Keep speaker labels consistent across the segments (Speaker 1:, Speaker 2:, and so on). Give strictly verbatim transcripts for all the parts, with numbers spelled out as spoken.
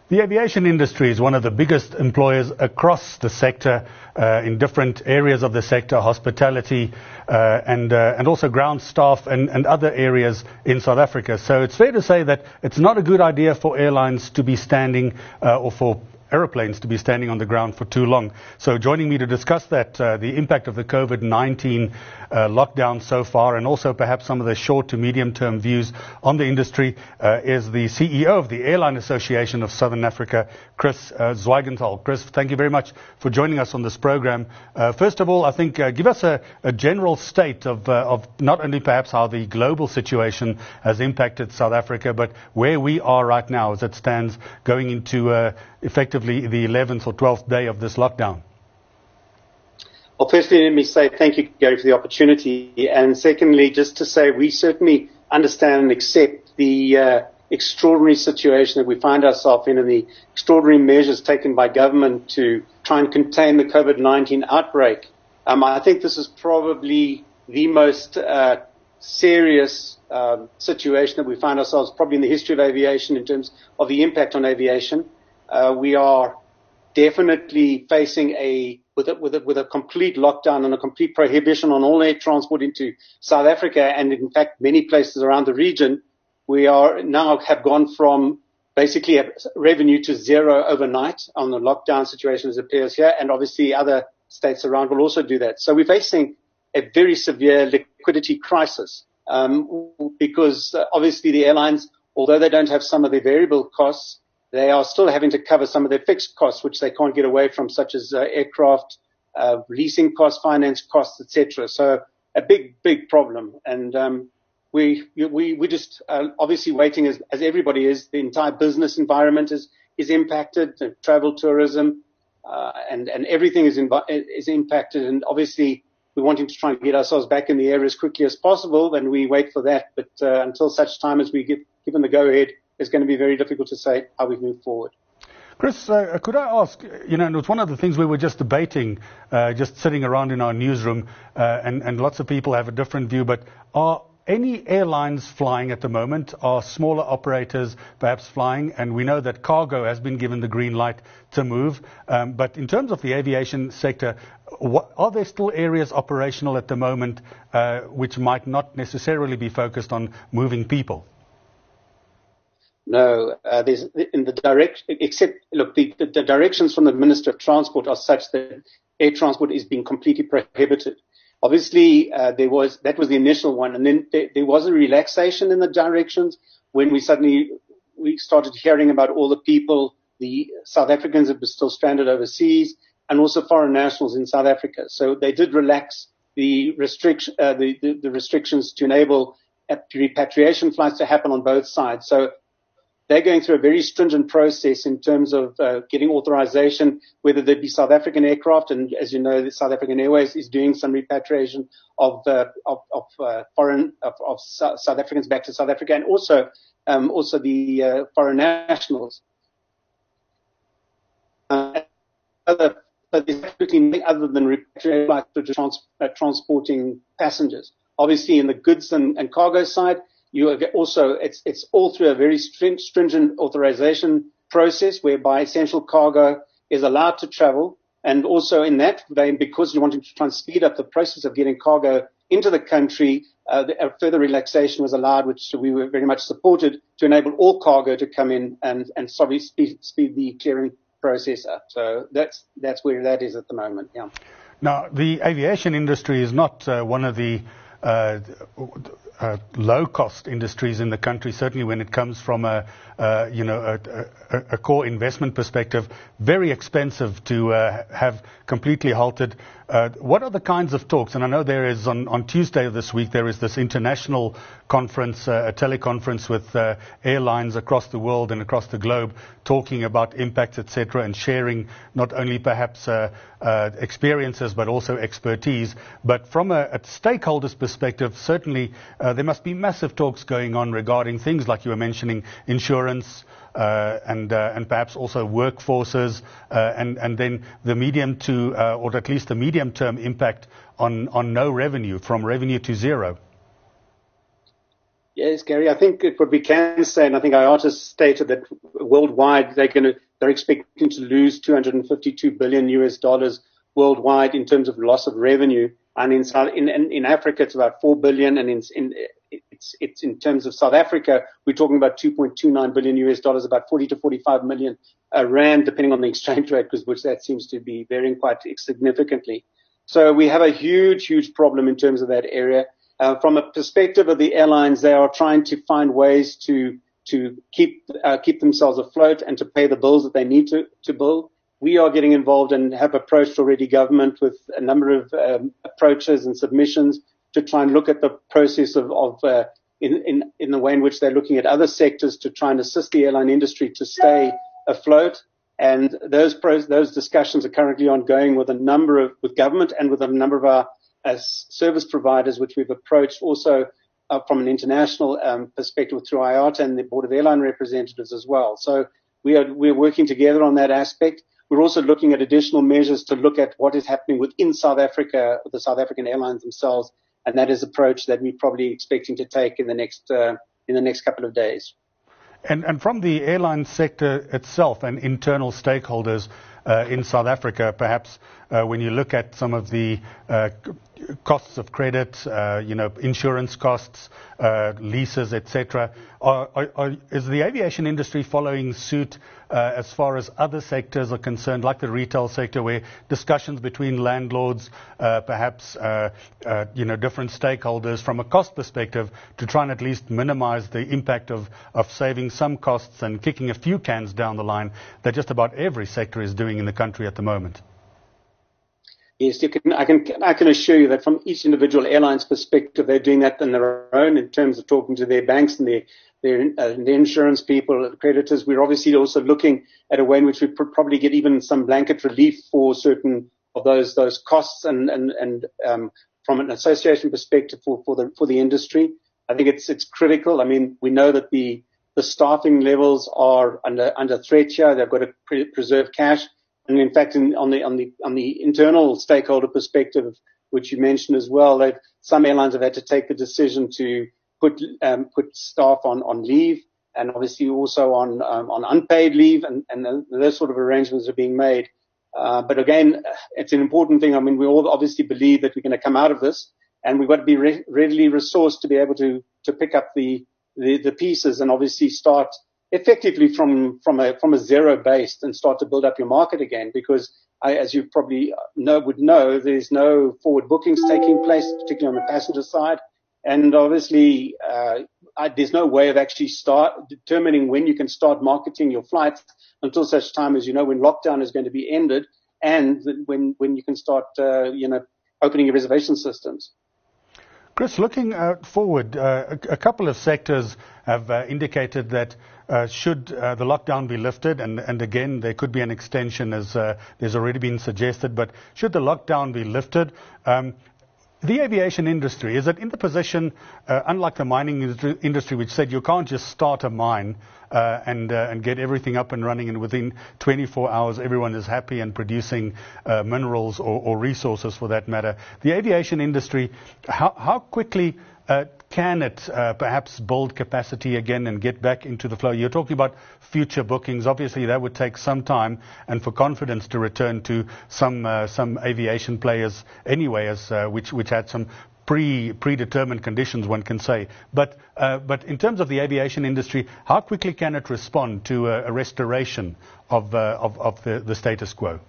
Speaker 1: The aviation industry is one of the biggest employers across the sector, uh, in different areas of the sector, hospitality, uh, and uh, and also ground staff and, and other areas in South Africa. So it's fair to say that it's not a good idea for airlines to be standing uh, or for aeroplanes to be standing on the ground for too long. So joining me to discuss that, uh, the impact of the COVID nineteen uh, lockdown so far, and also perhaps some of the short to medium term views on the industry, uh, is the C E O of the Airline Association of Southern Africa, Chris uh, Zwijgenthal. Chris, thank you very much for joining us on this program. Uh, first of all, I think uh, give us a, a general state of, uh, of not only perhaps how the global situation has impacted South Africa, but where we are right now as it stands going into uh, effectively the eleventh or twelfth day of this lockdown.
Speaker 2: Well, firstly, let me say thank you, Gary, for the opportunity. And secondly, just to say we certainly understand and accept the uh, extraordinary situation that we find ourselves in and the extraordinary measures taken by government to try and contain the COVID nineteen outbreak. Um, I think this is probably the most uh, serious uh, situation that we find ourselves probably in the history of aviation in terms of the impact on aviation. Uh, we are definitely facing a with, a with a with a complete lockdown and a complete prohibition on all air transport into South Africa, and in fact many places around the region. We are now have gone from basically a revenue to zero overnight on the lockdown situation as it appears here, and obviously other states around will also do that. So we're facing a very severe liquidity crisis um, because uh, obviously the airlines, although they don't have some of the variable costs, they are still having to cover some of their fixed costs, which they can't get away from, such as uh, aircraft, uh, leasing costs, finance costs, et cetera. So a big, big problem. And um, we, we, we just uh, obviously waiting as, as everybody is. The entire business environment is, is impacted, uh, travel, tourism, uh, and, and everything is, in, is impacted. And obviously we're wanting to try and get ourselves back in the air as quickly as possible, and we wait for that. But uh, until such time as we get given the go-ahead, it's going to be very difficult to say how we move forward.
Speaker 1: Chris, uh, could I ask, you know, and it's one of the things we were just debating, uh, just sitting around in our newsroom, uh, and, and lots of people have a different view, but are any airlines flying at the moment? Are smaller operators perhaps flying? And we know that cargo has been given the green light to move. Um, but in terms of the aviation sector, what, are there still areas operational at the moment uh, which might not necessarily be focused on moving people?
Speaker 2: No, uh, there's in the direct, except, look, the, the, the directions from the Minister of Transport are such that air transport is being completely prohibited. Obviously, uh, there was, that was the initial one. And then there, there was a relaxation in the directions when we suddenly, we started hearing about all the people, the South Africans that were still stranded overseas, and also foreign nationals in South Africa. So they did relax the restriction, uh, the, the, the restrictions to enable repatriation flights to happen on both sides. So they're going through a very stringent process in terms of uh, getting authorization, whether they be South African aircraft, and as you know, the South African Airways is doing some repatriation of uh, of, of uh, foreign of, of South Africans back to South Africa, and also um, also the uh, foreign nationals. Uh, other, but there's absolutely nothing other than repatriation flights to trans, uh, transporting passengers. Obviously, in the goods and, and cargo side, you also, it's, it's all through a very stringent authorization process whereby essential cargo is allowed to travel. And also in that vein, because you're wanting to try and speed up the process of getting cargo into the country, uh, the, a further relaxation was allowed, which we were very much supported, to enable all cargo to come in and, and sorry, speed, speed the clearing process up. So that's, that's where that is at the moment. Yeah.
Speaker 1: Now, the aviation industry is not uh, one of the uh, Uh, low-cost industries in the country, certainly when it comes from a, uh, you know, a, a, a core investment perspective. Very expensive to uh, have completely halted. Uh, what are the kinds of talks? And I know there is on, on Tuesday of this week, there is this international conference, uh, a teleconference with uh, airlines across the world and across the globe talking about impacts, et cetera, and sharing not only perhaps uh, uh, experiences but also expertise. But from a, a stakeholders perspective, certainly uh, there must be massive talks going on regarding things like you were mentioning, insurance, Uh, and uh, and perhaps also workforces, uh, and and then the medium to uh, or at least the medium term impact on on no revenue, from revenue to zero.
Speaker 2: Yes, Gary, I think what we can say, and I think I A T A stated that worldwide they're going to, they're expecting to lose two hundred fifty-two billion U S dollars worldwide in terms of loss of revenue. And in, in, in Africa, it's about four billion. And in, in, it's, it's in terms of South Africa, we're talking about two point two nine billion U S dollars, about forty to forty-five million uh, rand, depending on the exchange rate, because which that seems to be varying quite significantly. So we have a huge, huge problem in terms of that area. Uh, from a perspective of the airlines, they are trying to find ways to to keep uh, keep themselves afloat and to pay the bills that they need to to bill. We are getting involved and have approached already government with a number of um, approaches and submissions to try and look at the process of, of uh, in, in in the way in which they're looking at other sectors to try and assist the airline industry to stay afloat. And those pros, those discussions are currently ongoing with a number of with government and with a number of our as service providers, which we've approached also uh, from an international um, perspective through I A T A and the Board of Airline Representatives as well. So we are we're working together on that aspect. We're also looking at additional measures to look at what is happening within South Africa, with the South African airlines themselves, and that is an approach that we're probably expecting to take in the next uh, in the next couple of days.
Speaker 1: And, and from the airline sector itself and internal stakeholders uh, in South Africa, perhaps uh, when you look at some of the uh, costs of credit, uh, you know, insurance costs, uh, leases, et cetera, are, are, are, is the aviation industry following suit uh, as far as other sectors are concerned, like the retail sector, where discussions between landlords, uh, perhaps, uh, uh, you know, different stakeholders from a cost perspective to try and at least minimize the impact of, of saving some costs and kicking a few cans down the line that just about every sector is doing in the country at the moment?
Speaker 2: Yes, you can, I can I can assure you that from each individual airline's perspective, they're doing that on their own in terms of talking to their banks and their their, uh, their insurance people, creditors. We're obviously also looking at a way in which we pr- probably get even some blanket relief for certain of those those costs and and and um, from an association perspective for, for the for the industry. I think it's it's critical. I mean, we know that the the staffing levels are under under threat here. They've got to pre- preserve cash. And in fact, in, on the on the on the internal stakeholder perspective, which you mentioned as well, that some airlines have had to take the decision to put um, put staff on, on leave, and obviously also on um, on unpaid leave, and, and those sort of arrangements are being made. Uh, but again, it's an important thing. I mean, we all obviously believe that we're going to come out of this, and we've got to be re- readily resourced to be able to to pick up the the, the pieces and obviously start effectively from, from a, from a zero base and start to build up your market again, because I, as you probably know, would know, there's no forward bookings taking place, particularly on the passenger side. And obviously, uh, I, there's no way of actually start determining when you can start marketing your flights until such time as you know when lockdown is going to be ended and when, when you can start, uh, you know, opening your reservation systems.
Speaker 1: Chris, looking uh, forward, uh, a, a couple of sectors have uh, indicated that uh, should uh, the lockdown be lifted, and, and again, there could be an extension as uh, there's already been suggested, but should the lockdown be lifted, um, the aviation industry, is it in the position, uh, unlike the mining industry, which said you can't just start a mine uh, and uh, and get everything up and running, and within twenty-four hours everyone is happy and producing uh, minerals or, or resources for that matter. The aviation industry, how, how quickly uh, can it uh, perhaps build capacity again and get back into the flow? You're talking about future bookings. Obviously, that would take some time, and for confidence to return to some uh, some aviation players anyway, as uh, which which had some pre predetermined conditions, one can say. But uh, but in terms of the aviation industry, how quickly can it respond to a, a restoration of uh, of, of the, the status quo?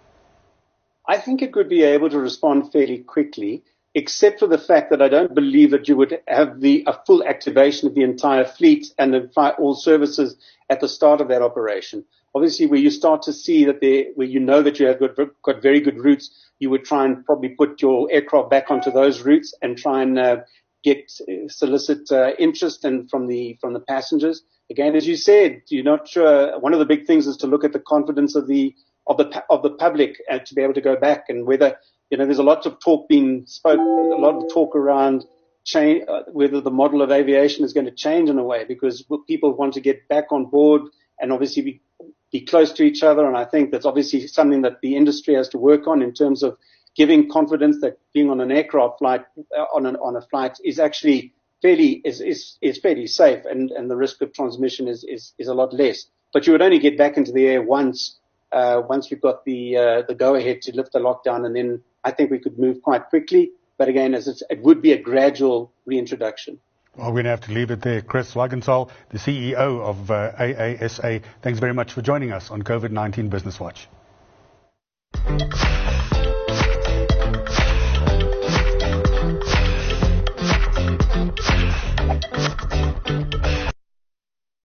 Speaker 2: I think it could be able to respond fairly quickly, except for the fact that I don't believe that you would have the a full activation of the entire fleet and the, all services at the start of that operation. Obviously, where you start to see that there, where you know that you have got, got very good routes, you would try and probably put your aircraft back onto those routes and try and uh, get solicit uh, interest and from the from the passengers. Again, as you said, you're not sure. One of the big things is to look at the confidence of the of the of the public and to be able to go back, and whether, you know, there's a lot of talk being spoken, a lot of talk around change, uh, whether the model of aviation is going to change in a way, because people want to get back on board and obviously be, be close to each other. And I think that's obviously something that the industry has to work on in terms of giving confidence that being on an aircraft flight, uh, on, an, on a flight is actually fairly is, is, is fairly safe, and, and the risk of transmission is, is, is a lot less. But you would only get back into the air once, uh, once we've got the, uh, the go-ahead to lift the lockdown, and then I think we could move quite quickly. But again, as it's, it would be a gradual reintroduction.
Speaker 1: Well, we're going to have to leave it there. Chris Wagenthal, the C E O of uh, A A S A, thanks very much for joining us on COVID nineteen Business Watch.